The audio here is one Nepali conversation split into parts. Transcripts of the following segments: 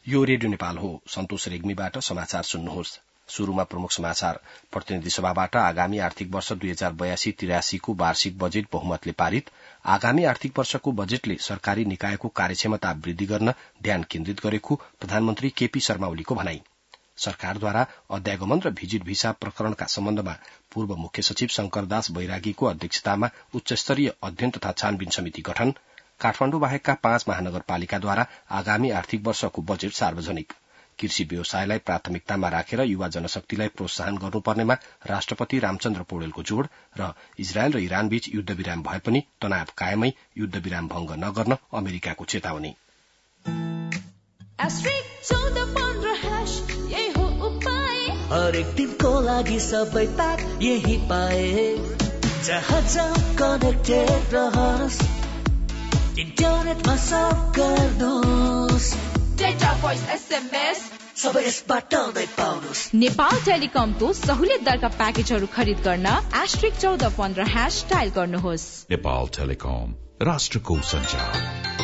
यो रेडियो नेपाल हो। सन्तोष रेग्मीबाट समाचार सुन्नुहोस्। शुरूमा प्रमुख समाचार। प्रतिनिधि सभाबाट आगामी आर्थिक वर्ष 2082-83 को वार्षिक बजेट बहुमतले पारित। आगामी आर्थिक वर्षको बजेटले सरकारी निकायको कार्यक्षमता वृद्धि गर्न ध्यान केन्द्रित गरेको प्रधानमन्त्री केपी शर्मा ओलीको भनाई। सरकारद्वारा अध्यागमन र भिजिट भिसा प्रकरणका सम्बन्धमा पूर्व मुख्य सचिव शंकरदास बैरागीको अध्यक्षतामा उच्चस्तरीय अध्ययन तथा छानबिन समिति गठन। काठमाण्डु बाहेकका 5 महानगरपालिकाद्वारा आगामी आर्थिक वर्षको बजेट सार्वजनिक। कृषि व्यवसायलाई प्राथमिकतामा राखेर युवा जनशक्तिलाई प्रोत्साहन गर्नुपर्नेमा राष्ट्रपति रामचन्द्र पौडेलको जोड़ र इजरायल र इरानबीच युद्धविराम भए पनि तनाव कायमै, युद्धविराम भंग नगर्न अमेरिकाको चेतावनी। हरेक दिनको लागि सबै प्याक यही पाए। जहाँ कनेक्टेड रहनुहोस्, इन्टरनेटमा सब गर्नुहोस्, डेटा भोइस एसएमएस सबै यसबाट नै पाउनुहोस्। नेपाल टेलिकमको सहुलियत दरका प्याकेजहरू खरिद गर्न *1415# डायल गर्नुहोस्। नेपाल टेलिकम, राष्ट्रको सञ्चार।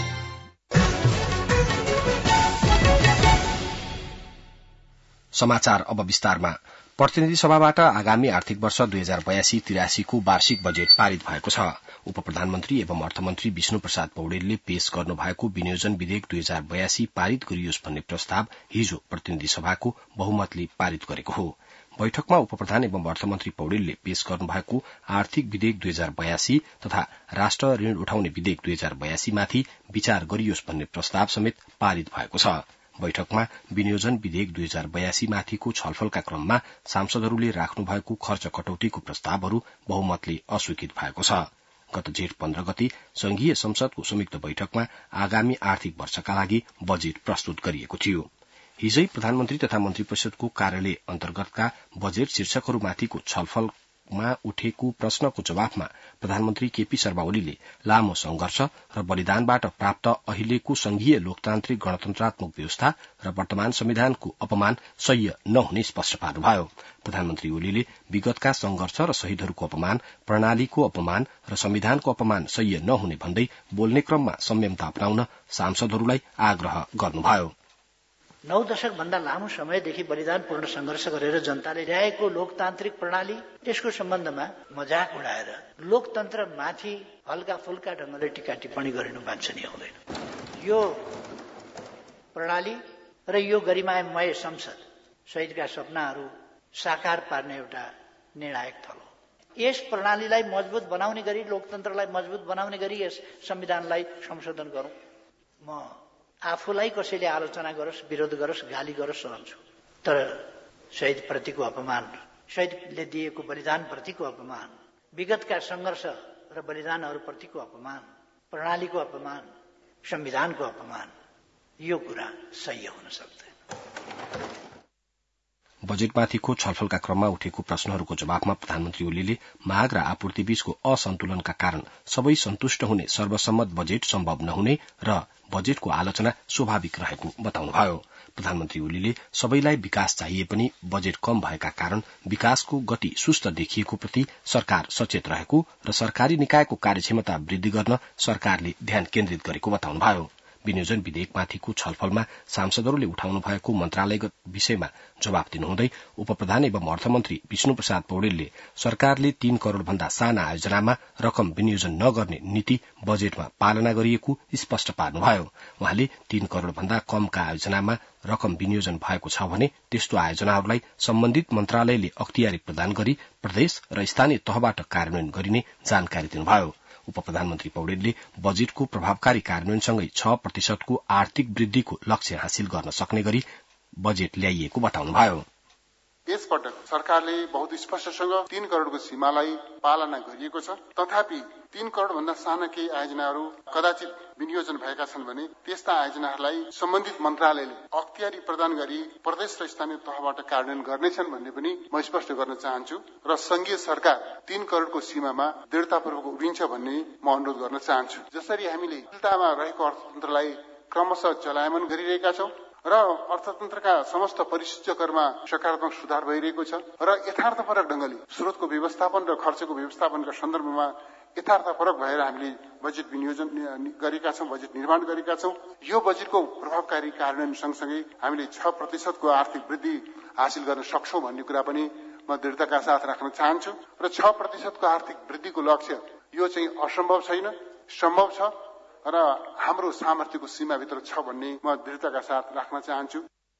समाचार अब विस्तारमा। प्रतिनिधि सभाबाट आगामी आर्थिक वर्ष 2082-83 को वार्षिक बजेट पारित भएको छ। उपप्रधानमन्त्री एवं अर्थमन्त्री विष्णु प्रसाद पौडेलले पेश गर्नु भएको विनियोजन विधेयक 2082 पारित गरियोस् भन्ने प्रस्ताव हिजो प्रतिनिधि सभाको बहुमतले पारित गरेको हो। बैठकमा उपप्रधान एवं अर्थमन्त्री पौडेलले पेश गर्नु भएको आर्थिक विधेयक 2082 तथा राष्ट्र ऋण उठाउने विधेयक 2082 माथि विचार गरियोस् भन्ने प्रस्ताव समेत पारित भएको छ। बैठकमा विनियोजन विधेयक 2082 माथिको छलफलका क्रममा सांसदहरूले राख्नु भएको खर्च कटौतीको प्रस्तावहरू बहुमतले अस्वीकृत भएको छ। गत जेठ 15 गते संघीय संसदको संयुक्त बैठकमा आगामी आर्थिक वर्षका लागि बजेट प्रस्तुत गरिएको थियो। हिजै प्रधानमन्त्री तथा मन्त्री परिषदको कार्यालय अन्तर्गतका बजेट शीर्षकहरूमाथिको छलफलमा उठेको प्रश्नको जवाफमा प्रधानमन्त्री केपी शर्मा ओलीले लामो संघर्ष र बलिदानबाट प्राप्त अहिलेको संघीय लोकतान्त्रिक गणतन्त्रात्मक व्यवस्था र वर्तमान संविधानको अपमान सह्य नहुने स्पष्ट पार्नुभयो। प्रधानमन्त्री ओलीले विगतका संघर्ष र शहीदहरूको अपमान, प्रणालीको अपमान र संविधानको अपमान सह्य नहुने भन्दै बोल्ने क्रममा संयमता अपनाउन सांसदहरूलाई आग्रह गर्नुभयो। 9 दशक भन्दा लामो समयदेखि बलिदानपूर्ण संघर्ष गरेर जनताले ल्याएको लोकतान्त्रिक प्रणाली, त्यसको सम्बन्धमा मजाक उडाएर लोकतन्त्रमाथि हल्का फुल्का ढंगले टीका टिप्पणी गरिनु वाञ्छनीय हुँदैन। यो प्रणाली र यो गरिमामय संसद शहीदका सपनाहरू साकार पार्ने एउटा निर्णायक थलो। यस प्रणालीलाई मजबुत बनाउने गरी, लोकतन्त्रलाई मजबुत बनाउने गरी यस संविधानलाई संशोधन गरौं। म आफूलाई कसैले आलोचना गरोस्, विरोध गरोस्, गाली गरोस् सहन्छु, तर शहीद प्रतिको अपमान, शहीदले दिएको बलिदान प्रतिको अपमान, विगतका संघर्ष र बलिदानहरू प्रतिको अपमान, प्रणालीको अपमान, संविधानको अपमान, यो कुरा सही हुन सक्दैन। बजेटमाथिको छलफलका क्रममा उठेको प्रश्नहरूको जवाफमा प्रधानमन्त्री ओलीले माग र आपूर्ति बीचको असन्तुलनका कारण सबै सन्तुष्ट हुने सर्वसम्मत बजेट सम्भव नहुने र बजेटको आलोचना स्वाभाविक रहेको बताउनुभयो। प्रधानमन्त्री ओलीले सबैलाई विकास चाहिए पनि बजेट कम भएका कारण विकासको गति सुस्त देखिएको प्रति सरकार सचेत रहेको र सरकारी निकायको कार्यक्षमता वृद्धि गर्न सरकारले ध्यान केन्द्रित गरेको बताउनुभयो। विनियोजन विधेयकमाथिको छलफलमा सांसदहरूले उठाउनु भएको मन्त्रालयगत विषयमा जवाफ दिनुहुँदै उपप्रधान एवं अर्थमन्त्री विष्णु प्रसाद पौडेलले सरकारले 3 करोड़ भन्दा साना आयोजनामा रकम विनियोजन नगर्ने नीति बजेटमा पालना गरिएको स्पष्ट पार्नुभयो। उहाँले 3 करोड़ भन्दा कमका आयोजनामा रकम विनियोजन भएको छ भने त्यस्तो आयोजनाहरूलाई सम्बन्धित मन्त्रालयले अख्तियारी प्रदान गरी प्रदेश र स्थानीय तहबाट कार्यान्वयन गरिने जानकारी दिनुभयो। उपप्रधानमन्त्री पौडेलले बजेटको प्रभावकारी कार्यान्वयनसँगै 6% को आर्थिक वृद्धिको लक्ष्य हासिल गर्न सक्ने गरी बजेट ल्याइएको बताउनुभयो। यसपटक सरकारले बहुत स्पष्टसँग 3 करोड़को सीमालाई पालना गरिएको छ। तथापि 3 करोड़ भन्दा साना केही आयोजनाहरू कदाचित विनियोजन भएका छन् भने त्यस्ता आयोजनाहरूलाई सम्बन्धित मन्त्रालयले अख्तियारी प्रदान गरी प्रदेश र स्थानीय तहबाट कार्यान्वयन गर्नेछन् भन्ने पनि म स्पष्ट गर्न चाहन्छु र संघीय सरकार 3 करोड़को सीमामा दृढतापूर्वक उभिन्छ भन्ने म अनुरोध गर्न चाहन्छु। जसरी हामीले जटिलतामा रहेको अर्थतन्त्रलाई क्रमशः चलायमान गरिरहेका छौं र अर्थतन्त्रका समस्त परिसूचकहरूमा सकारात्मक सुधार भइरहेको छ र यथार्थपरक ढंगले स्रोतको व्यवस्थापन र खर्चको व्यवस्थापनका सन्दर्भमा यथार्थपरक भएर हामीले बजेट विनियोजन गरेका छौं, बजेट निर्माण गरेका छौं। यो बजेटको प्रभावकारी कार्यान्वयन सँगसँगै हामीले 6% को आर्थिक वृद्धि हासिल गर्न सक्छौं भन्ने कुरा पनि म दृढताका साथ राख्न चाहन्छु र 6% को आर्थिक वृद्धिको लक्ष्य यो चाहिँ असम्भव छैन, सम्भव छ र हाम्रो सामर्थ्यको सीमाभित्र छ भन्ने म दृढताका साथ राख्न चाहन्छु।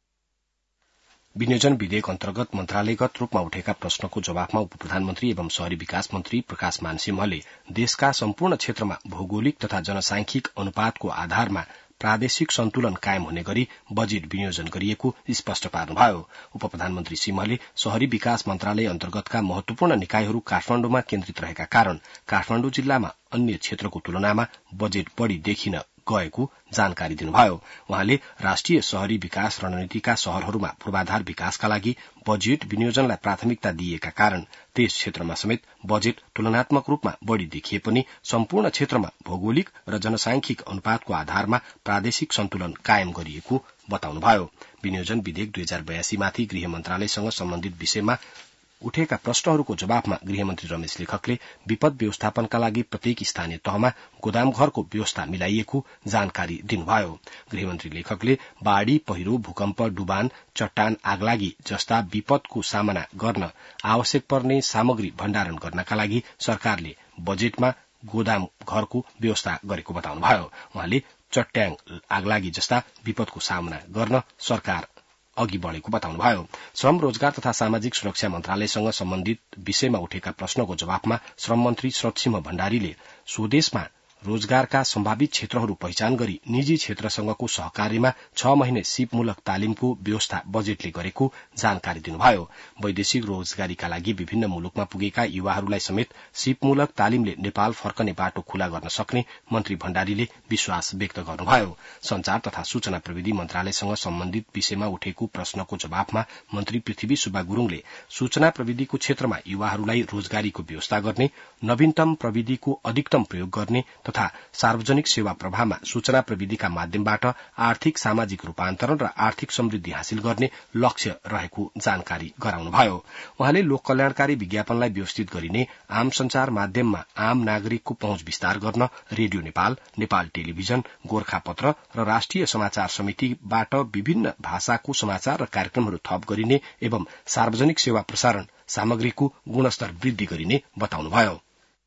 विनियोजन विधेयक अन्तर्गत मन्त्रालयगत रूपमा उठेका प्रश्नको जवाफमा उपप्रधानमन्त्री एवं शहरी विकास मन्त्री प्रकाश मानसिंहले देशका सम्पूर्ण क्षेत्रमा भौगोलिक तथा जनसांख्यिक अनुपातको आधारमा प्रादेशिक सन्तुलन कायम हुने गरी बजेट विनियोजन गरिएको स्पष्ट पार्नुभयो। उपप्रधानमन्त्री सिंहले शहरी विकास मन्त्रालय अन्तर्गतका महत्वपूर्ण निकायहरू काठमाण्डुमा केन्द्रित रहेका कारण काठमाण्डु जिल्लामा अन्य क्षेत्रको तुलनामा बजेट बढ़ी देखिन गएको जानकारी दिनुभयो। उहाँले राष्ट्रिय शहरी विकास रणनीतिका शहरहरूमा पूर्वाधार विकासका लागि बजेट विनियोजनलाई प्राथमिकता दिइएका कारण त्यस क्षेत्रमा समेत बजेट तुलनात्मक रूपमा बढ़ी देखिए पनि सम्पूर्ण क्षेत्रमा भौगोलिक र जनसांख्यिक अनुपातको आधारमा प्रादेशिक सन्तुलन कायम गरिएको बताउनुभयो। विनियोजन विधेयक 2082 माथि गृह मन्त्रालयसँग सम्बन्धित विषयमा उठेका प्रश्नहरूको जवाफमा गृहमन्त्री रमेश लेखकले विपद व्यवस्थापनका लागि प्रत्येक स्थानीय तहमा गोदामघरको व्यवस्था मिलाइएको जानकारी दिनुभयो। गृहमन्त्री लेखकले बाढ़ी, पहिरो, भूकम्प, डुबान, चट्टान, आगलागी जस्ता विपदको सामना गर्न आवश्यक पर्ने सामग्री भण्डारण गर्नका लागि सरकारले बजेटमा गोदाम घरको व्यवस्था गरेको बताउनुभयो। उहाँले चट्याङ, आगलागी जस्ता विपदको सामना गर्न सरकार अघि बढ़ेको बताउनुभयो। श्रम, रोजगार तथा सामाजिक सुरक्षा मन्त्रालयसँग सम्बन्धित विषयमा उठेका प्रश्नको जवाफमा श्रम मन्त्री शरदसिंह भण्डारीले स्वदेशमा रोजगारका सम्भावित क्षेत्रहरू पहिचान गरी निजी क्षेत्रसँगको सहकार्यमा 6 महिने सिपमूलक तालिमको व्यवस्था बजेटले गरेको जानकारी दिनुभयो। वैदेशिक रोजगारीका लागि विभिन्न मुलुकमा पुगेका युवाहरूलाई समेत सिपमूलक तालिमले नेपाल फर्कने बाटो खुला गर्न सक्ने मन्त्री भण्डारीले विश्वास व्यक्त गर्नुभयो। संचार तथा सूचना प्रविधि मन्त्रालयसँग सम्बन्धित विषयमा उठेको प्रश्नको जवाफमा मन्त्री पृथ्वी सुब्बा गुरूङले सूचना प्रविधिको क्षेत्रमा युवाहरूलाई रोजगारीको व्यवस्था गर्ने, नवीनतम प्रविधिको अधिकतम प्रयोग गर्ने तथा सार्वजनिक सेवा प्रवाहमा सूचना प्रविधिका माध्यमबाट आर्थिक सामाजिक रूपान्तरण र आर्थिक समृद्धि हासिल गर्ने लक्ष्य रहेको जानकारी गराउनुभयो। उहाँले लोक कल्याणकारी विज्ञापनलाई व्यवस्थित गरिने, आम संचार माध्यममा आम नागरिकको पहुँच विस्तार गर्न रेडियो नेपाल, नेपाल टेलिभिजन, गोर्खापत्र र राष्ट्रिय समाचार समितिबाट विभिन्न भाषाको समाचार र कार्यक्रमहरू थप गरिने एवं सार्वजनिक सेवा प्रसारण सामग्रीको गुणस्तर वृद्धि गरिने बताउनुभयो।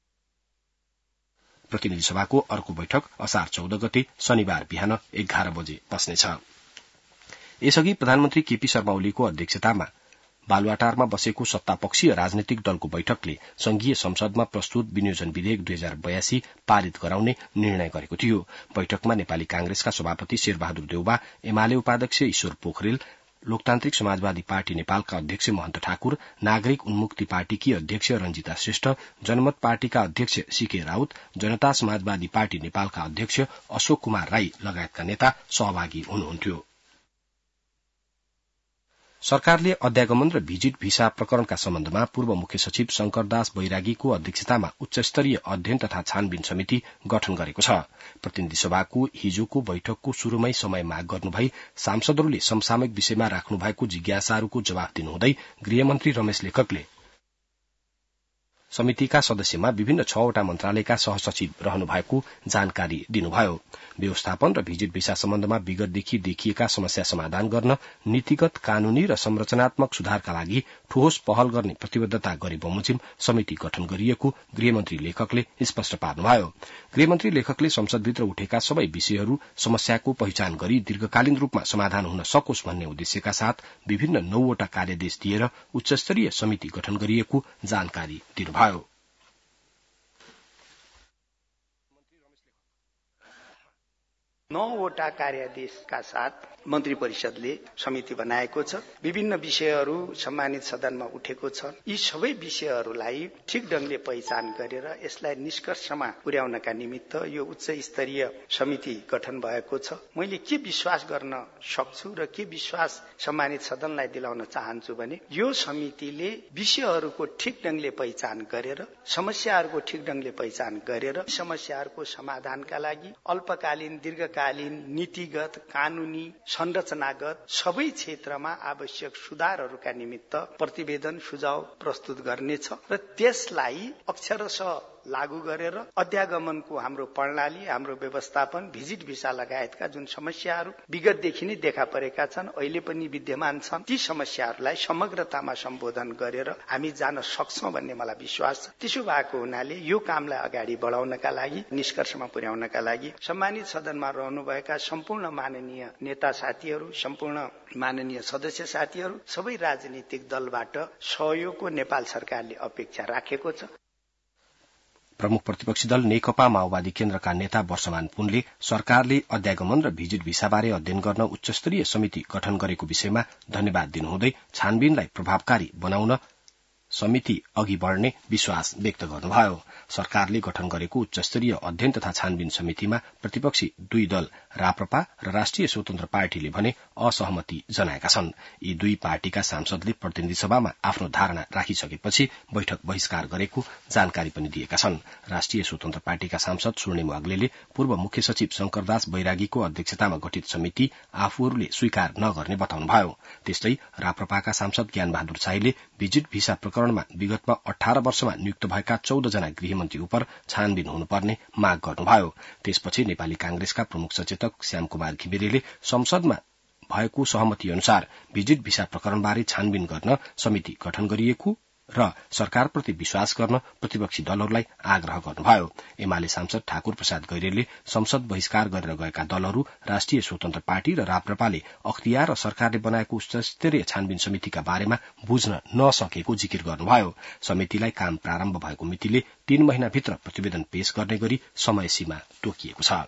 प्रतिनिधि सभाको अर्को बैठक असार 14 गते शनिबार बिहान 11 बजे बस्नेछ। यसअघि प्रधानमन्त्री केपी शर्मा ओलीको अध्यक्षतामा बालुवाटारमा बसेको सत्तापक्षीय राजनैतिक दलको बैठकले संघीय संसदमा प्रस्तुत विनियोजन विधेयक 2082 पारित गराउने निर्णय गरेको थियो। बैठकमा नेपाली कांग्रेसका सभापति शेरबहादुर देउबा, एमाले उपाध्यक्ष ईश्वर पोखरेल, लोकतान्त्रिक समाजवादी पार्टी नेपालका अध्यक्ष महन्त ठाकुर, नागरिक उन्मुक्ति पार्टीकी अध्यक्ष रंजिता श्रेष्ठ, जनमत पार्टीका अध्यक्ष सीके राउत, जनता समाजवादी पार्टी नेपालका अध्यक्ष अशोक कुमार राई लगायतका नेता सहभागी हुनुहुन्थ्यो। सरकारले अध्यागमन र भिजिट भिसा प्रकरणका सम्बन्धमा पूर्व मुख्य सचिव शंकरदास बैरागीको अध्यक्षतामा उच्चस्तरीय अध्ययन तथा छानबिन समिति गठन गरेको छ। प्रतिनिधि सभाको हिजोको बैठकको शुरूमै समय माग गर्नुभई सांसदहरूले समसामयिक विषयमा राख्नु भएको जिज्ञासाहरूको जवाफ दिनुहुँदै गृहमन्त्री रमेश लेखकले समितिका सदस्यमा विभिन्न 6वटा मन्त्रालयका सहसचिव रहनु भएको जानकारी दिनुभयो। व्यवस्थापन र भिजिट भिसा सम्बन्धमा विगतदेखि देखिएका समस्या समाधान गर्न नीतिगत, कानूनी र संरचनात्मक सुधारका लागि ठोस पहल गर्ने प्रतिबद्धता गरे बमोजिम समिति गठन गरिएको गृहमन्त्री लेखकले स्पष्ट पार्नुभयो। गृहमन्त्री लेखकले संसदभित्र उठेका सबै विषयहरू, समस्याको पहिचान गरी दीर्घकालीन रूपमा समाधान हुन सकोस् भन्ने उद्देश्यका साथ विभिन्न 9वटा कार्यदेश दिएर उच्चस्तरीय समिति गठन गरिएको जानकारी दिनुभयो। नौवटा कार्यादेशका साथ मन्त्री परिषदले समिति बनाएको छ। विभिन्न विषयहरू सम्मानित सदनमा उठेको छ। यी सबै विषयहरूलाई ठिक ढंगले पहिचान गरेर यसलाई निष्कर्षमा पुर्याउनका निमित्त यो उच्च स्तरीय समिति गठन भएको छ। मैले के विश्वास गर्न सक्छु र के विश्वास सम्मानित सदनलाई दिलाउन चाहन्छु भने यो समितिले विषयहरूको ठिक ढंगले पहिचान गरेर, समस्याहरूको ठिक ढंगले पहिचान गरेर समस्याहरूको समाधानका लागि अल्पकालीन, दीर्घकालीन, नीतिगत, कानूनी, संरचनागत सबै क्षेत्रमा आवश्यक सुधारहरूका निमित्त प्रतिवेदन, सुझाव प्रस्तुत गर्नेछ र त्यसलाई अक्षरशः लागू गरेर अध्यागमनको हाम्रो प्रणाली, हाम्रो व्यवस्थापन, भिजिट भिसा लगायतका जुन समस्याहरू विगतदेखि नै देखा परेका छन्, अहिले पनि विद्यमान छन्, ती समस्याहरूलाई समग्रतामा सम्बोधन गरेर हामी जान सक्छौं भन्ने मलाई विश्वास छ। त्यसो भएको हुनाले यो कामलाई अगाडि बढाउनका लागि, निष्कर्षमा पुर्याउनका लागि सम्मानित सदनमा रहनुभएका सम्पूर्ण माननीय नेता साथीहरू, सम्पूर्ण माननीय सदस्य साथीहरू, सबै राजनीतिक दलबाट सहयोगको नेपाल सरकारले अपेक्षा राखेको छ। प्रमुख प्रतिपक्षी दल नेकपा माओवादी केन्द्रका नेता वर्षमान पुनले सरकारले अध्यागमन र भिजिट भिसाबारे अध्ययन गर्न उच्चस्तरीय समिति गठन गरेको विषयमा धन्यवाद दिनुहुँदै छानबिनलाई प्रभावकारी बनाउन समिति अघि बढ़ने विश्वास व्यक्त गर्नुभयो। सरकारले गठन गरेको उच्चस्तरीय अध्ययन तथा छानबिन समितिमा प्रतिपक्षी दुई दल राप्रपा र राष्ट्रिय स्वतन्त्र पार्टीले भने असहमति जनाएका छन्। यी दुई पार्टीका सांसदले प्रतिनिधि सभामा आफ्नो धारणा राखिसकेपछि बैठक बहिष्कार गरेको जानकारी पनि दिएका छन्। राष्ट्रिय स्वतन्त्र पार्टीका सांसद स्वर्णिम वाग्लेले पूर्व मुख्य सचिव शंकरदास बैरागीको अध्यक्षतामा गठित समिति आफूहरूले स्वीकार नगर्ने बताउनुभयो। त्यस्तै राप्रपाका सांसद ज्ञानबहादुर शाहीले भिजिट भिसा प्रकरणमा विगतमा 18 वर्षमा नियुक्त भएका 14 जना गृहमन्त्री उप छानबिन हुनुपर्ने माग गर्नुभयो। त्यसपछि नेपाली कांग्रेसका प्रमुख सचेतक श्यामकुमार घिमिरेले संसदमा भएको सहमति अनुसार भिजिट भिसा प्रकरणबारे छानबिन गर्न समिति गठन गरिएको र सरकारप्रति विश्वास गर्न प्रतिपक्षी दलहरूलाई आग्रह गर्नुभयो। एमाले सांसद ठाकुर प्रसाद गैरेलले संसद बहिष्कार गरेर गएका दलहरू राष्ट्रिय स्वतन्त्र पार्टी र राप्रपाले अख्तियार र सरकारले बनाएको उच्चस्तरीय छानबिन समितिका बारेमा बुझ्न नसकेको जिकिर गर्नुभयो। समितिलाई काम प्रारम्भ भएको मितिले 3 महिनाभित्र प्रतिवेदन पेश गर्ने गरी समय सीमा तोकिएको छ।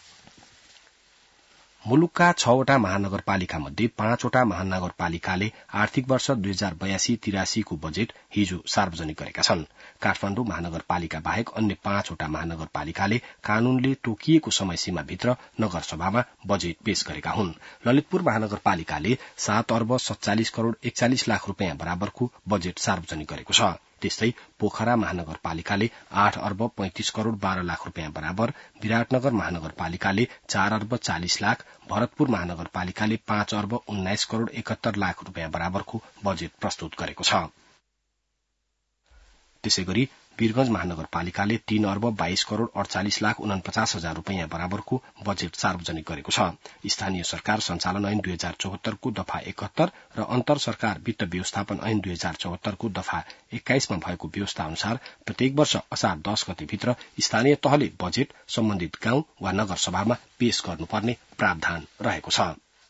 मुलुकका 6 वटा महानगरपालिका मध्ये 5 वटा महानगरपालिकाले आर्थिक वर्ष 2082-83 को बजेट हिजो सार्वजनिक गरेका छन्। काठमाडौँ महानगरपालिका बाहेक अन्य 5 वटा महानगरपालिकाले कानूनले तोकिएको समय सीमाभित्र नगरसभामा बजेट पेश गरेका हुन्। ललितपुर महानगरपालिकाले 7 अर्ब 47 करोड़ 41 लाख रूपियाँ बराबरको बजेट सार्वजनिक गरेको छ। त्यस्तै पोखरा महानगरपालिकाले 8 अर्ब 35 करोड़ 12 लाख रूपियाँ बराबर, विराटनगर महानगरपालिकाले 4 अर्ब 40 लाख, भरतपुर महानगरपालिकाले 5 अर्ब 19 करोड़ 71 लाख रूपियाँ बराबरको बजेट प्रस्तुत गरेको छ। त्यसैगरी वीरगंज महानगरपालिकाले 3 अर्ब 22 करोड़ 48 लाख 49 हजार रूपियाँ बराबरको बजेट सार्वजनिक गरेको छ। स्थानीय सरकार सञ्चालन ऐन 2074 को दफा 71 र अन्तर सरकार वित्त व्यवस्थापन ऐन 2074 को दफा 21 मा भएको व्यवस्था अनुसार प्रत्येक वर्ष असार 10 गतेभित्र स्थानीय तहले बजेट सम्बन्धित गाउँ वा नगर सभामा पेश गर्नुपर्ने प्रावधान रहेको छ।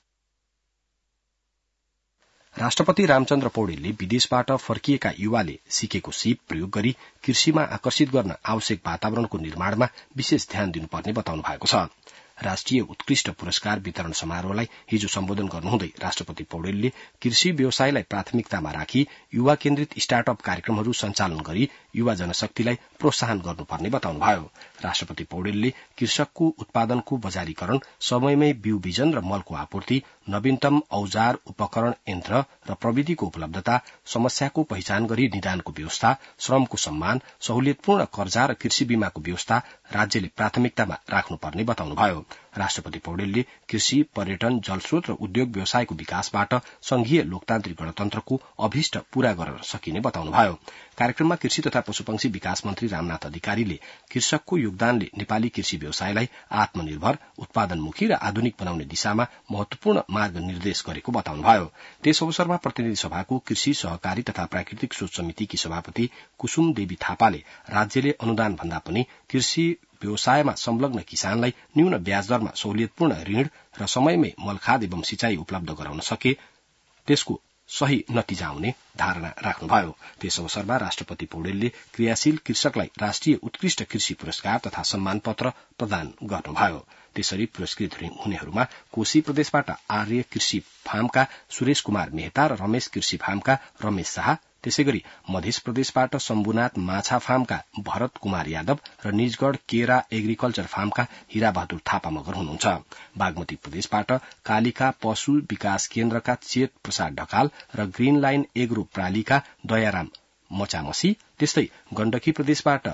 राष्ट्रपति रामचन्द्र पौडेलले विदेशबाट फर्किएका युवाले सिकेको सिप प्रयोग गरी कृषिमा आकर्षित गर्न आवश्यक वातावरणको निर्माणमा विशेष ध्यान दिनुपर्ने बताउनु भएको छ। राष्ट्रिय उत्कृष्ट पुरस्कार वितरण समारोहलाई हिजो सम्बोधन गर्नुहुँदै राष्ट्रपति पौडेलले कृषि व्यवसायलाई प्राथमिकतामा राखी युवा केन्द्रित स्टार्टअप कार्यक्रमहरू सञ्चालन गरी युवा जनशक्तिलाई प्रोत्साहन गर्नुपर्ने बताउनुभयो। राष्ट्रपति पौडेलले कृषकको उत्पादनको बजारीकरण, समयमै बिउ बिजन र मलको आपूर्ति, नवीनतम औजार उपकरण यन्त्र र प्रविधिको उपलब्धता, समस्याको पहिचान गरी निदानको व्यवस्था, श्रमको सम्मान, सहुलियतपूर्ण कर्जा र कृषि बीमाको व्यवस्था राज्यले प्राथमिकतामा राख्नुपर्ने बताउनुभयो। राष्ट्रपति पौडेलले कृषि, पर्यटन, जलस्रोत र उद्योग व्यवसायको विकासबाट संघीय लोकतान्त्रिक गणतन्त्रको अभिष्ट पूरा गर्न सकिने बताउनुभयो। कार्यक्रममा कृषि तथा पशुपक्षी विकास मन्त्री रामनाथ अधिकारीले कृषकको योगदानले नेपाली कृषि व्यवसायलाई आत्मनिर्भर, उत्पादनमुखी र आधुनिक बनाउने दिशामा महत्वपूर्ण मार्ग निर्देश गरेको बताउनुभयो। त्यस अवसरमा प्रतिनिधि सभाको कृषि, सहकारी तथा प्राकृतिक स्रोत समितिकी सभापति कुसुम देवी थापाले राज्यले अनुदान भन्दा पनि कृषि व्यवसायमा संलग्न किसानलाई न्यून ब्याज दरमा सहुलियतपूर्ण ऋण र समयमै मलखाद एवं सिंचाई उपलब्ध गराउन सके त्यसको सही नतिजा आउने धारणा राख्नुभयो। त्यस अवसरमा राष्ट्रपति पौडेलले क्रियाशील कृषकलाई राष्ट्रिय उत्कृष्ट कृषि पुरस्कार तथा सम्मान पत्र प्रदान गर्नुभयो। त्यसरी पुरस्कृत हुनेहरूमा कोशी प्रदेशबाट आर्य कृषि फार्मका सुरेश कुमार मेहता र रमेश कृषि फार्मका रमेश शाह, त्यसैगरी मध्य प्रदेशबाट शम्भुनाथ माछा फार्मका भरत कुमार यादव र निजगढ़ केरा एग्रिकल्चर फार्मका हीरा बहादुर थापा मगर हुनुहुन्छ। बागमती प्रदेशबाट कालिका पशु विकास केन्द्रका चेत प्रसाद ढकाल र ग्रीन लाइन एग्रो प्रालीका दयाराम मचामसी, त्यस्तै गण्डकी प्रदेशबाट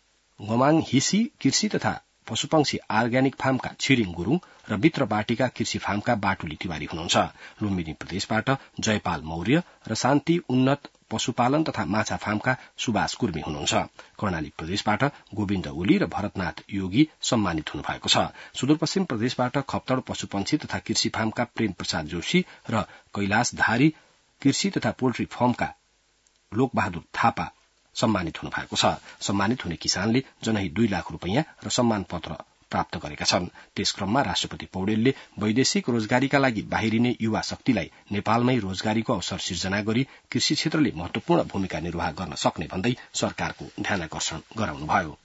गमाङ हिसी कृषि तथा पशुपक्षी अर्ग्यानिक फार्मका छिरिङ गुरूङ र भित्रबाटीका कृषि फार्मका बाटुली तिवारी हुनुहुन्छ। लुम्बिनी प्रदेशबाट जयपाल मौर्य र शान्ति उन्नत पशुपालन तथा माछा फार्मका सुभाष कुर्मी हुनुहुन्छ। कर्णाली प्रदेशबाट गोविन्द ओली र भरतनाथ योगी सम्मानित हुनुभएको छ। सुदूरपश्चिम प्रदेशबाट खप्तड पशुपन्छी तथा कृषि फार्मका प्रेम प्रसाद जोशी र कैलाशधारी कृषि तथा पोल्ट्री फार्मका लोकबहादुर थापा सम्मानित हुनुभएको छ। सम्मानित हुने किसानले जनही 2 लाख रूपियाँ र सम्मान पत्र प्राप्त गरेका छन्। त्यस क्रममा राष्ट्रपति पौडेलले वैदेशिक रोजगारीका लागि बाहिरिने युवा शक्तिलाई नेपालमै रोजगारीको अवसर सिर्जना गरी कृषि क्षेत्रले महत्वपूर्ण भूमिका निर्वाह गर्न सक्ने भन्दै सरकारको ध्यानाकर्षण गराउनुभयो।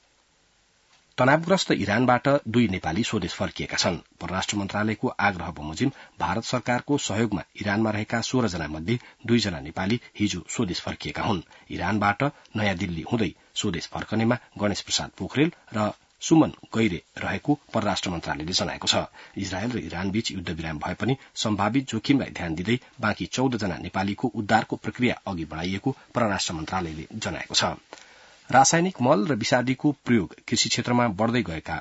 तनावग्रस्त इरानबाट 2 नेपाली स्वदेश फर्किएका छन्। परराष्ट्र मन्त्रालयको आग्रह बमोजिम भारत सरकारको सहयोगमा इरानमा रहेका 16 जना मध्ये 2 जना नेपाली हिजो स्वदेश फर्किएका हुन्। इरानबाट नयाँ दिल्ली हुँदै स्वदेश फर्कनेमा गणेश प्रसाद पोखरेल र सुमन गैरे रहेको परराष्ट्र मन्त्रालयले जनाएको छ। इजरायल र इरान बीच युद्ध विराम भए पनि सम्भावित जोखिमलाई ध्यान दिँदै बाँकी 14 जना नेपालीको उद्धारको प्रक्रिया अघि बढ़ाइएको परराष्ट्र मन्त्रालयले जनाएको छ। रासायनिक मल र विषादीको प्रयोग कृषि क्षेत्रमा बढ़दै गएका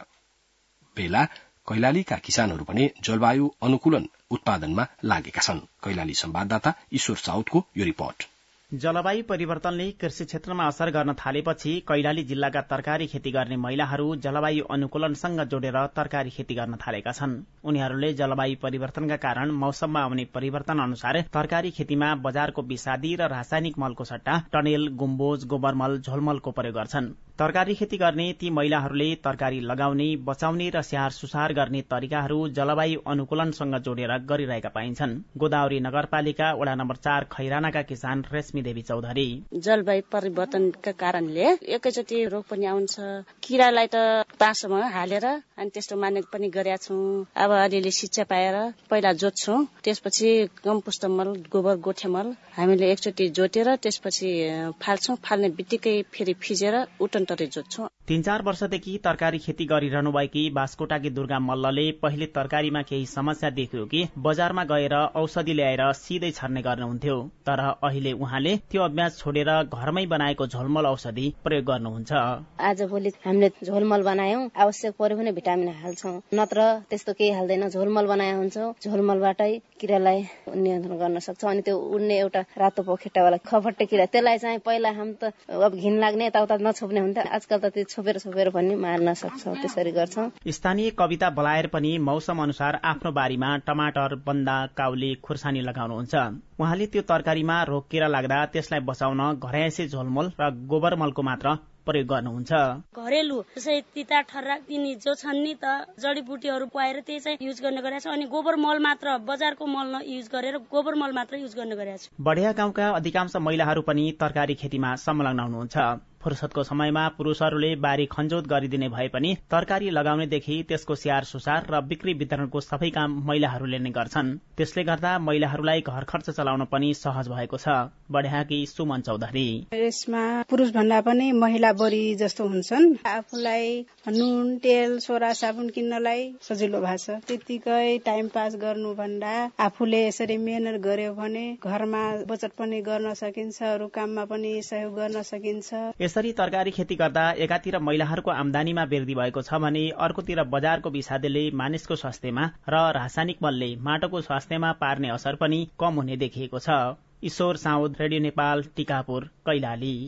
बेला कैलालीका किसानहरू भने जलवायु अनुकूलन उत्पादनमा लागेका छन्। कैलाली संवाददाता ईश्वर साउदको यो रिपोर्ट। जलवायु परिवर्तनले कृषि क्षेत्रमा असर गर्न थालेपछि कैलाली जिल्लाका तरकारी खेती गर्ने महिलाहरू जलवायु अनुकूलनसँग जोडेर तरकारी खेती गर्न थालेका छन्। उनीहरूले जलवायु परिवर्तनका कारण मौसममा आउने परिवर्तन अनुसार तरकारी खेतीमा बजारको विषादी र रासायनिक मलको सट्टा टनेल, गुम्बोज, गोबरमल, झोलमलको प्रयोग गर्छन्। तरकारी खेती गर्ने ती महिलाहरूले तरकारी लगाउने, बचाउने र स्याहार सुसार गर्ने तरिकाहरू जलवायु अनुकूलनसँग जोडेर गरिरहेका पाइन्छन्। गोदावरी नगरपालिका वडा नम्बर 4 खैरानाका किसान रेशमी देवी चौधरी जलवायु परिवर्तनका कारणले एकैचोटि रोग पनि आउँछ। किरालाई त बाँसमा हालेर अनि त्यस्तो माने पनि गरेका छौं। अब अलिअलि शिक्षा पाएर पहिला जोत्छौं, त्यसपछि कम्पोस्ट मल, गोबर गोठे मल हामीले एकचोटि जोतेर त्यसपछि फाल्छौं। फाल्ने बित्तिकै फेरि फिजेर उटनटरे जोत्छौं। 3-4 वर्षदेखि तरकारी खेती गरिरहनु भएकी बास्कोटाकी दुर्गा मल्लले पहिले तरकारीमा केही समस्या देख्यो कि बजारमा गएर औषधि ल्याएर सिधै छर्ने गर्नुहुन्थ्यो। तर अहिले उहाँले त्यो अभ्यास छोडेर घरमै बनाएको झोलमल औषधि प्रयोग गर्नुहुन्छ। आजभोलि हामीले झोलमल बनायौं, आवश्यक पर्यो भने भिटामिन हाल्छौं, नत्र त्यस्तो केही हाल्दैन। झोलमल बनाए हुन्छ, झोलमलबाटै किरालाई नियन्त्रण गर्न सक्छौं। अनि त्यो उड्ने एउटा रातो पखेटावाला खपट्टे किरा, त्यसलाई चाहिँ पहिला हामी त अब घिन लाग्ने यताउता नछोप्ने हुन्थ्यो। आजकल त त्यो छोपेर पनि मार्न सक्छौं। त्यसरी गर्छौं। स्थानीय कविता बलायर पनि मौसम अनुसार आफ्नो बारीमा टमाटर, बन्दा, काउली, खुर्सानी लगाउनुहुन्छ। उहाँले त्यो तरकारीमा रोग किरा लाग्दा त्यसलाई बचाउन घरैयासी झोलमल र गोबर मलको मात्र प्रयोग गर्नुहुन्छ। घरेलु जस्तै तिता ठर्रा यिनी जो छन् नि त जडीबुटीहरू पाएर त्यही चाहिँ युज गर्ने गरेका छ। अनि गोबर मल मात्र, बजारको मल नयुज गरेर गोबर मल मात्र युज गर्ने गरेका छ। बढिया गाउँका अधिकांश महिलाहरू पनि तरकारी खेतीमा संलग्न हुनुहुन्छ। फुर्सदको समयमा पुरूषहरूले बारी खनजोत गरिदिने भए पनि तरकारी लगाउनेदेखि त्यसको स्याहार सुसार र बिक्री वितरणको सबै काम महिलाहरूले नै गर्छन्। त्यसले गर्दा महिलाहरूलाई घर खर्च चलाउन पनि सहज भएको छ। बढियाकी सुमन चौधरी यसमा पुरुष भन्दा पनि महिला बढी जस्तो हुन्छन्। आफूलाई नुन, तेल, सोडा, साबुन किन्नलाई सजिलो भएको छ। त्यतिकै टाइम पास गर्नु भन्दा आफूले यसरी मेहनत गर्यो भने घरमा बचत पनि गर्न सकिन्छ, अरू काममा पनि सहयोग गर्न सकिन्छ। यसरी तरकारी खेती गर्दा एकातिर महिलाहरूको आमदानीमा वृद्धि भएको छ भने अर्कोतिर बजारको विषादीले मानिसको स्वास्थ्यमा र रासायनिक मलले माटोको स्वास्थ्यमा पार्ने असर पनि कम हुने देखिएको छ। ईश्वर साउद, रेडियो नेपाल, टिकापुर, कैलाली।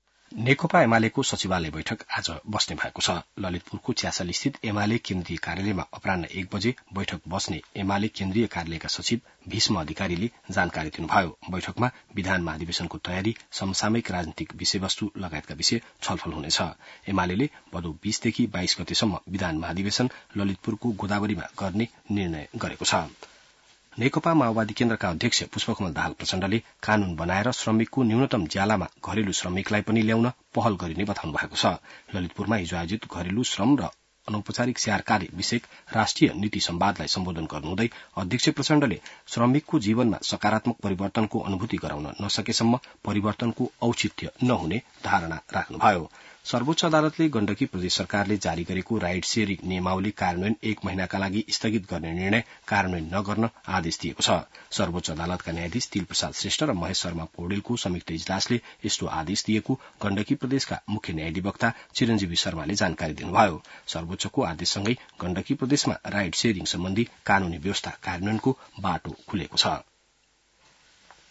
नेकपा एमालेको सचिवालय बैठक आज बस्ने भएको छ। ललितपुरको च्यासल स्थित एमाले केन्द्रीय कार्यालयमा अपराह्न 1 बजे बैठक बस्ने एमाले केन्द्रीय कार्यालयका सचिव भीष्म अधिकारीले जानकारी दिनुभयो। बैठकमा विधान महाधिवेशनको तयारी, समसामयिक राजनीतिक विषयवस्तु लगायतका विषय छलफल हुनेछ। एमाले भदौ 20 देखि 22 गतेसम्म विधान महाधिवेशन ललितपुरको गोदावरीमा गर्ने निर्णय गरेको छ। नेकपा माओवादी केन्द्रका अध्यक्ष पुष्पकमल दाहाल प्रचण्डले कानून बनाएर श्रमिकको न्यूनतम ज्यालामा घरेलु श्रमिकलाई पनि ल्याउन पहल गरिने बताउनु भएको छ। ललितपुरमा हिजो आयोजित घरेलु श्रम र अनौपचारिक स्याहार कार्य विषयक राष्ट्रिय नीति सम्वादलाई सम्बोधन गर्नुहुँदै अध्यक्ष प्रचण्डले श्रमिकको जीवनमा सकारात्मक परिवर्तनको अनुभूति गराउन नसकेसम्म परिवर्तनको औचित्य नहुने धारणा राख्नुभयो। सर्वोच्च अदालतले गण्डकी प्रदेश सरकारले जारी गरेको राइड शेयरिङ नियमावली कार्यान्वयन 1 महिनाका लागि स्थगित गर्ने निर्णय कार्यान्वयन नगर्न आदेश दिएको छ। सर्वोच्च अदालतका न्यायाधीश तिलप्रसाद श्रेष्ठ र महेश शर्मा पौडेलको संयुक्त इजलासले यस्तो आदेश दिएको गण्डकी प्रदेशका मुख्य न्यायाधिवक्ता चिरञ्जीवी शर्माले जानकारी दिनुभयो। सर्वोच्चको आदेशसँगै गण्डकी प्रदेशमा राइड शेयरिङ सम्बन्धी कानूनी व्यवस्था कार्यान्वयनको बाटो खुलेको छ।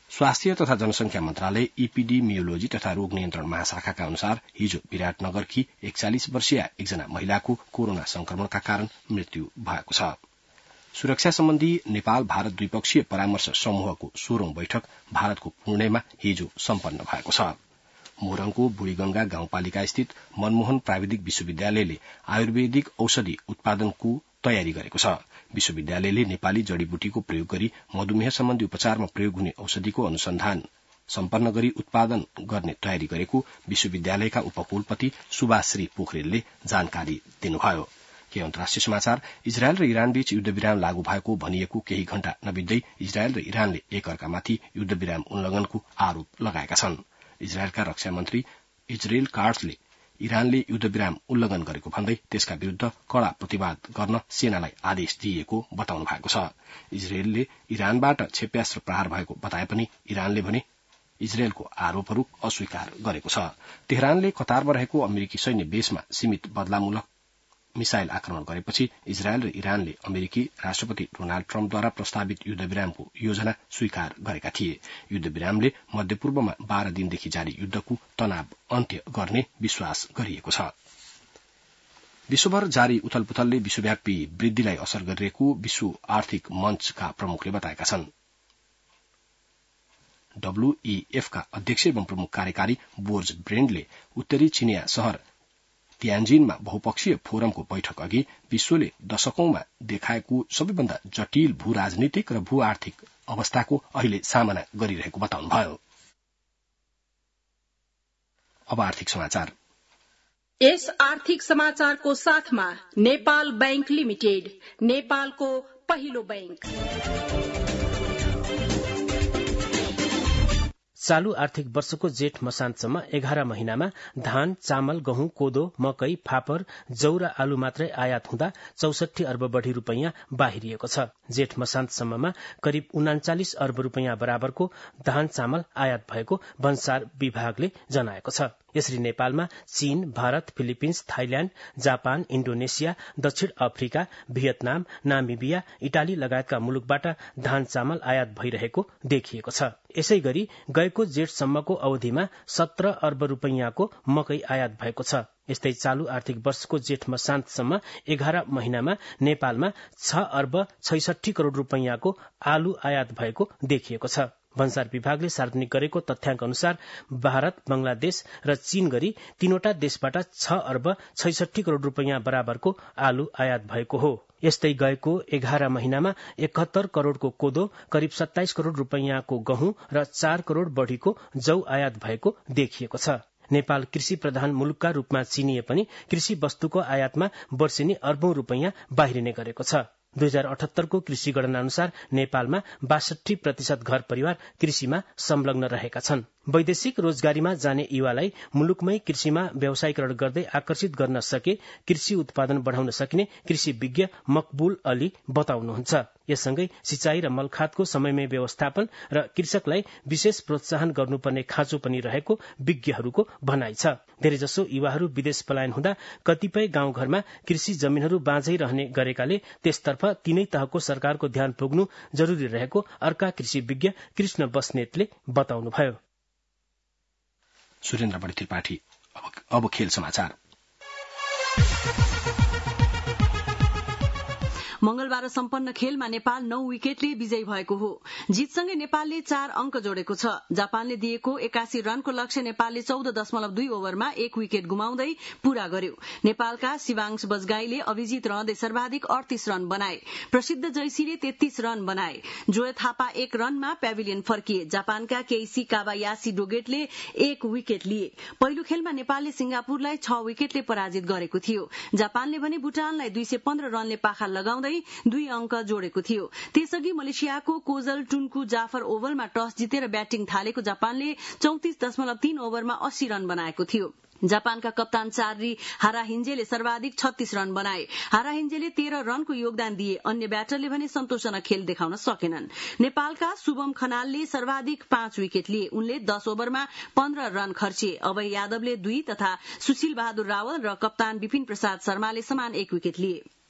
स्वास्थ्य तथा जनसंख्या मन्त्रालय इपिडेमियोलोजी तथा रोग नियन्त्रण महाशाखाका अनुसार हिजो विराटनगरकी 41 वर्षीय एकजना महिलाको कोरोना संक्रमणका कारण मृत्यु भएको छ। सुरक्षा सम्बन्धी नेपाल भारत द्विपक्षीय परामर्श समूहको 16औं बैठक भारतको पुणेमा हिजो सम्पन्न भएको छ। मोरङको बुढीगंगा गाउँपालिका स्थित मनमोहन प्राविधिक विश्वविद्यालयले आयुर्वेदिक औषधि उत्पादनको तयारी गरेको छ। विश्वविद्यालयले नेपाली जड़ीबुटीको प्रयोग गरी मधुमेह सम्बन्धी उपचारमा प्रयोग हुने औषधिको अनुसन्धान सम्पन्न गरी उत्पादन गर्ने तयारी गरेको विश्वविद्यालयका उपकुलपति सुभाश्री पोखरेलले जानकारी दिनुभयो। के अन्तर्राष्ट्रिय समाचार। इजरायल र इरानबीच युद्धविराम लागू भएको भनिएको केही घण्टा नबित्दै इजरायल र इरानले एकअर्कामाथि युद्धविराम उल्लंघनको आरोप लगाएका छन्। इजरायलका रक्षा मन्त्री इजरायल काट्सले इरानले युद्धविराम उल्लंघन गरेको भन्दै त्यसका विरूद्ध कड़ा प्रतिवाद गर्न सेनालाई आदेश दिएको बताउनु भएको छ। इजरायलले इरानबाट क्षेप्यास्त्र प्रहार भएको बताए पनि इरानले भने इजरायलको आरोपहरू अस्वीकार गरेको छ। तेहरानले कतारमा रहेको अमेरिकी सैन्य बेसमा सीमित बदलामूलक मिसाइल आक्रमण गरेपछि इजरायल र इरानले अमेरिकी राष्ट्रपति डोनाल्ड ट्रम्पद्वारा प्रस्तावित युद्धविरामको योजना स्वीकार गरेका थिए। युद्धविरामले मध्यपूर्वमा 12 दिनदेखि जारी युद्धको तनाव अन्त्य गर्ने विश्वास गरिएको छ। विश्वभर जारी उथलपुथलले विश्वव्यापी वृद्धिलाई असर गरिरहेको विश्व आर्थिक मञ्चका प्रमुखले बताएका छन्। WEF का अध्यक्ष एवं प्रमुख कार्यकारी बोर्ज ब्रेन्डले उत्तरी चिनिया शहर तियान्जिनमा बहुपक्षीय फोरमको बैठक अघि विश्वले दशकौंमा देखाएको सबैभन्दा जटिल भू राजनीतिक र भू आर्थिक अवस्थाको अहिले सामना गरिरहेको बताउनुभयो। अब आर्थिक समाचार। यस आर्थिक समाचारको साथमा नेपाल बैंक लिमिटेड, नेपालको पहिलो बैंक। चालू आर्थिक वर्षको जेठ मसान्तसम्म 11 महिनामा धान, चामल, गहुँ, कोदो, मकै, फापर, जौ र आलु मात्रै आयात हुँदा 64 अर्ब बढ़ी रूपैयाँ बाहिरिएको छ। जेठ मसान्तसम्ममा करिब 39 अर्ब रूपैयाँ बराबरको धान चामल आयात भएको भन्सार विभागले जनाएको छ। यसरी नेपालमा चीन, Bharat, Philippines, Thailand, Japan, Indonesia, दक्षिण अफ्रिका, भियतनाम, नामिबिया, इटाली लगायतका मुलुकबाट धान चामल आयात भइरहेको देखिएको छ। यसै गरी गएको जेठसम्मको अवधिमा 17 अर्ब रूपैयाँको मकै आयात भएको छ। यस्तै चालू आर्थिक वर्षको जेठ मसान्तसम्म 11 महिनामा नेपालमा 6 अर्ब 66 करोड़ रूपैयाँको आलु आयात भएको देखिएको छ। भन्सार विभागले सार्वजनिक गरेको तथ्याङ्क अनुसार भारत, बंगलादेश र चीन गरी तीनवटा देशबाट 6 अर्ब 66 करोड़ रूपैयाँ बराबरको आलु आयात भएको हो। यस्तै गएको 11 महिनामा 71 करोड़को कोदो, करिब 27 करोड़ रूपैयाँको गहुँ र 4 करोड़ बढ़ीको जौ आयात भएको देखिएको छ। नेपाल कृषि प्रधान मुलुकका रूपमा चिनिए पनि कृषि वस्तुको आयातमा वर्षेनी अर्बौं रूपैयाँ बाहिरिने गरेको छ। 2078 को कृषि गणना अनुसार नेपालमा 62% घर परिवार कृषिमा संलग्न रहेका छन्। वैदेशिक रोजगारीमा जाने युवालाई मुलुकमै कृषिमा व्यवसायीकरण गर्दै आकर्षित गर्न सके कृषि उत्पादन बढ़ाउन सकिने कृषि विज्ञ मकबुल अली बताउनुहुन्छ। यससँगै सिंचाई र मलखातको समयमै व्यवस्थापन र कृषकलाई विशेष प्रोत्साहन गर्नुपर्ने खाँचो पनि रहेको विज्ञहरूको भनाइ छ। धेरैजसो युवाहरू विदेश पलायन हुँदा कतिपय गाउँघरमा कृषि जमिनहरू बाँझै रहने गरेकाले त्यसतर्फ तीनै तहको सरकारको ध्यान पुग्नु जरूरी रहेको अर्का कृषि विज्ञ कृष्ण बस्नेतले बताउनुभयो। सुरेन्द्र बढी त्रिपाठी। अब खेल समाचार। मंगलबार सम्पन्न खेलमा नेपाल 9 विकेटले विजयी भएको हो। जितसँगै नेपालले 4 अंक जोडेको छ। जापानले दिएको 81 रनको लक्ष्य नेपालले 14.2 ओभरमा 1 विकेट गुमाउँदै पूरा गर्यो। नेपालका शिवांश बजगाईले अभिजित रहँदै सर्वाधिक 38 रन बनाए। प्रसिद्ध जैसीले 33 रन बनाए। जोय थापा 1 रनमा पेभिलियन फर्किए। जापानका केइसी कावायासी डोगेटले 1 विकेट लिए। पहिलो खेलमा नेपालले सिंगापुरलाई 6 विकेटले पराजित गरेको थियो। जापानले भने भुटानलाई 215 रनले पाखा लगाउँदै 2 अंक जोडेको थियो। त्यसअघि मलेसियाको कोजल टुन्कु जाफर ओभलमा टस जितेर ब्याटिङ थालेको जापानले 34.3 ओभरमा 80 रन बनाएको थियो। जापानका कप्तान चार्ली हाराहिन्जेले सर्वाधिक 36 रन बनाए। हाराहिन्जेले 13 रनको योगदान दिए। अन्य ब्याटरले भने सन्तोषजनक खेल देखाउन सकेनन्। नेपालका शुभम खनालले सर्वाधिक 5 विकेट लिए। उनले 10 ओभरमा 15 रन खर्चे। अभय यादवले 2 तथा सुशील बहादुर रावल र कप्तान विपिन प्रसाद शर्माले समान 1 विकेट लिए।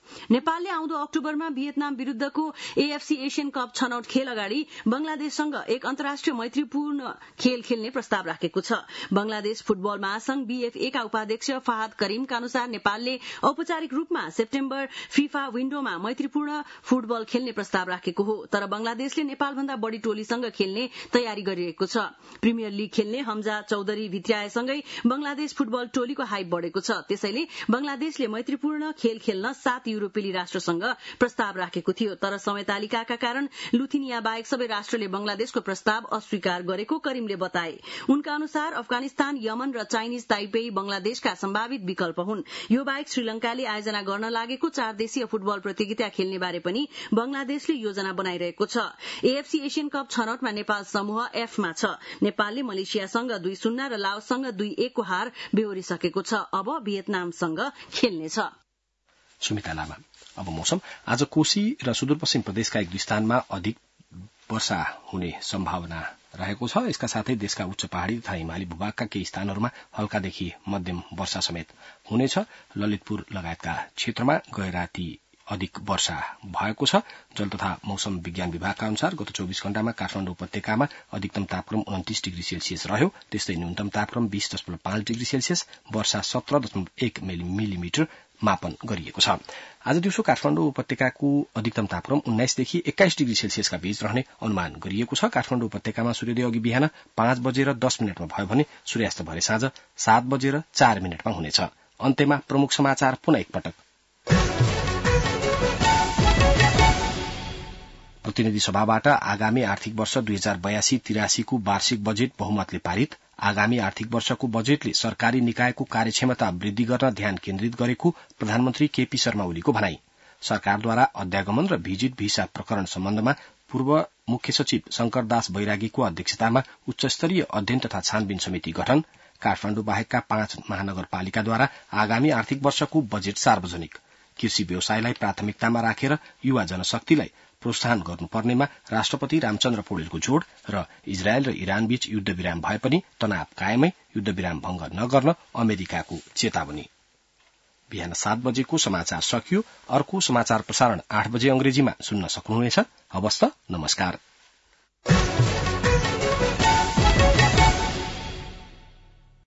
नेपालले आउँदो अक्टोबरमा भियतनाम विरूद्धको एएफसी एशियन कप छनौट खेल अगाडि बंगलादेशसँग एक अन्तर्राष्ट्रिय मैत्रीपूर्ण खेल खेल्ने प्रस्ताव राखेको छ। बंगलादेश फुटबल महासंघ बीएफए का उपाध्यक्ष फहाद करीमका अनुसार नेपालले औपचारिक रूपमा सेप्टेम्बर फिफा विन्डोमा मैत्रीपूर्ण फुटबल खेल्ने प्रस्ताव राखेको हो, तर बंगलादेशले नेपालभन्दा बढ़ी टोलीसँग खेल्ने तयारी गरिरहेको छ। प्रिमियर लीग खेल्ने हमजा चौधरी भित्र्याएसँगै बंगलादेश फुटबल टोलीको हाइप बढ़ेको छ। त्यसैले बंगलादेशले मैत्रीपूर्ण खेल खेल्न 7 युरोपेली राष्ट्रसँग प्रस्ताव राखेको थियो, तर समय तालिकाका कारण लुथिनिया बाहेक सबै राष्ट्रले बंगलादेशको प्रस्ताव अस्वीकार गरेको करीमले बताए। उनका अनुसार अफगानिस्तान, यमन र चाइनिज ताइपेई बंगलादेशका सम्भावित विकल्प हुन्। यो बाहेक श्रीलंकाले आयोजना गर्न लागेको 4 देशीय फुटबल प्रतियोगिता खेल्ने बारे पनि बंगलादेशले योजना बनाइरहेको छ। एएफसी एशियन कप छनौटमा नेपाल समूह एफमा छ। नेपालले मलेसियासँग 2-0 र लाओससँग 2-1 को हार बेहोरिसकेको छ। अब भियतनामसँग खेल्नेछ। सुमिता लामा। अब मौसम। आज कोशी र सुदूरपश्चिम प्रदेशका एक दुई स्थानमा अधिक वर्षा हुने सम्भावना रहेको छ। यसका साथै देशका उच्च पहाड़ी तथा हिमाली भूभागका केही स्थानहरूमा हल्कादेखि मध्यम वर्षा समेत हुनेछ। ललितपुर लगायतका क्षेत्रमा गए राति अधिक वर्षा भएको छ। जल तथा मौसम विज्ञान विभागका अनुसार गत 24 घण्टामा काठमाडौँ उपत्यकामा अधिकतम तापक्रम 29 डिग्री सेल्सियस रह्यो। त्यस्तै न्यूनतम तापक्रम 20.5 डिग्री सेल्सियस, वर्षा 17.1 मिलिमिटर मापन गरिएको छ। आज दिउँसो काठमाडौँ उपत्यकाको अधिकतम तापक्रम 19 देखि 21 डिग्री सेल्सियसका बीच रहने अनुमान गरिएको छ। काठमाडौँ उपत्यकामा सूर्योदय अघि बिहान 5:10 भयो भने सूर्यास्त भरे साँझ 7:04 हुनेछ। अन्त्यमा प्रमुख समाचार पुनः एकपटक। प्रतिनिधि सभाबाट आगामी आर्थिक वर्ष 2082-83 को वार्षिक बजेट बहुमतले पारित। आगामी आर्थिक वर्षको बजेटले सरकारी निकायको कार्यक्षमता वृद्धि गर्न ध्यान केन्द्रित गरेको प्रधानमन्त्री केपी शर्मा ओलीको भनाई। सरकारद्वारा अध्यागमन र भिजिट भिसा प्रकरण सम्बन्धमा पूर्व मुख्य सचिव शंकरदास बैरागीको अध्यक्षतामा उच्चस्तरीय अध्ययन तथा छानबिन समिति गठन। काठमाडौँ बाहेकका 5 महानगरपालिकाद्वारा आगामी आर्थिक वर्षको बजेट सार्वजनिक। कृषि व्यवसायलाई प्राथमिकतामा राखेर युवा जनशक्तिलाई प्रोत्साहन गर्नुपर्नेमा राष्ट्रपति रामचन्द्र पौडेलको जोड़ र इजरायल र इरान बीच युद्धविराम भए पनि तनाव कायमै, युद्धविराम भंग नगर्न अमेरिकाको चेतावनी। बिहान 7 बजेको समाचार सकियो। अर्को समाचार प्रसारण 8 बजे अंग्रेजीमा सुन्न सक्नुहुनेछ। हवस् त, नमस्कार।